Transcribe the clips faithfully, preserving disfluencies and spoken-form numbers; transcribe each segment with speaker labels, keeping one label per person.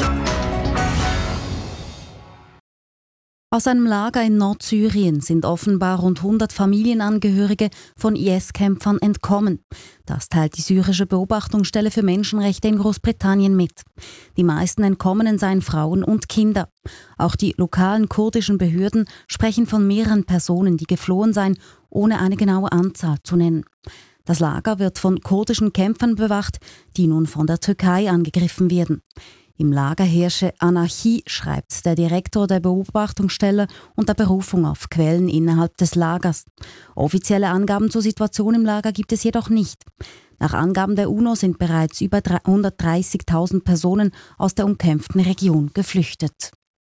Speaker 1: Aus einem Lager in Nordsyrien sind offenbar rund hundert Familienangehörige von I S-Kämpfern entkommen. Das teilt die syrische Beobachtungsstelle für Menschenrechte in Großbritannien mit. Die meisten Entkommenen seien Frauen und Kinder. Auch die lokalen kurdischen Behörden sprechen von mehreren Personen, die geflohen seien, ohne eine genaue Anzahl zu nennen. Das Lager wird von kurdischen Kämpfern bewacht, die nun von der Türkei angegriffen werden. Im Lager herrsche Anarchie, schreibt der Direktor der Beobachtungsstelle unter Berufung auf Quellen innerhalb des Lagers. Offizielle Angaben zur Situation im Lager gibt es jedoch nicht. Nach Angaben der UNO sind bereits über hundertdreißigtausend Personen aus der umkämpften Region geflüchtet.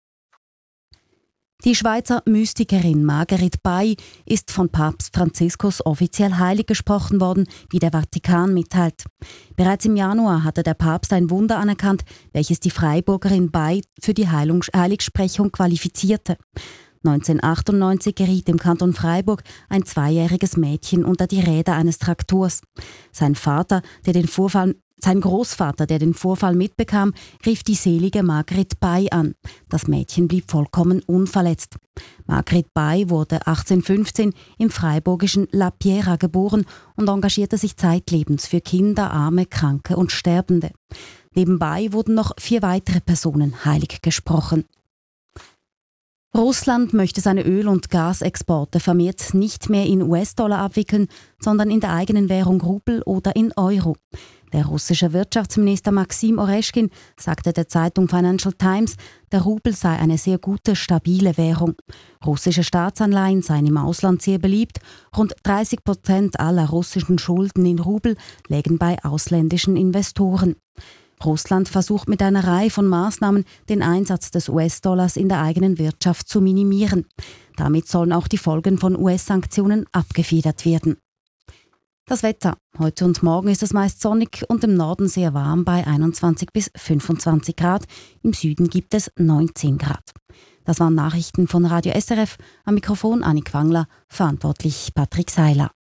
Speaker 1: Die Schweizer Mystikerin Marguerite Bay ist von Papst Franziskus offiziell heilig gesprochen worden, wie der Vatikan mitteilt. Bereits im Januar hatte der Papst ein Wunder anerkannt, welches die Freiburgerin Bay für die Heilung, Heiligsprechung qualifizierte. neunzehnhundertachtundneunzig geriet im Kanton Freiburg ein zweijähriges Mädchen unter die Räder eines Traktors. Sein Vater, der den Vorfall Sein Großvater, der den Vorfall mitbekam, rief die selige Marguerite Bay an. Das Mädchen blieb vollkommen unverletzt. Marguerite Bay wurde achtzehnhundertfünfzehn im freiburgischen La Piera geboren und engagierte sich zeitlebens für Kinder, Arme, Kranke und Sterbende. Nebenbei wurden noch vier weitere Personen heilig gesprochen. Russland möchte seine Öl- und Gasexporte vermehrt nicht mehr in U S-Dollar abwickeln, sondern in der eigenen Währung Rubel oder in Euro. Der russische Wirtschaftsminister Maxim Oreschkin sagte der Zeitung Financial Times, der Rubel sei eine sehr gute, stabile Währung. Russische Staatsanleihen seien im Ausland sehr beliebt. Rund dreißig Prozent aller russischen Schulden in Rubel lägen bei ausländischen Investoren. Russland versucht mit einer Reihe von Maßnahmen, den Einsatz des U S-Dollars in der eigenen Wirtschaft zu minimieren. Damit sollen auch die Folgen von U S-Sanktionen abgefedert werden. Das Wetter. Heute und morgen ist es meist sonnig und im Norden sehr warm bei einundzwanzig bis fünfundzwanzig Grad. Im Süden gibt es neunzehn Grad. Das waren Nachrichten von Radio S R F. Am Mikrofon Annik Wangler, verantwortlich Patrick Seiler.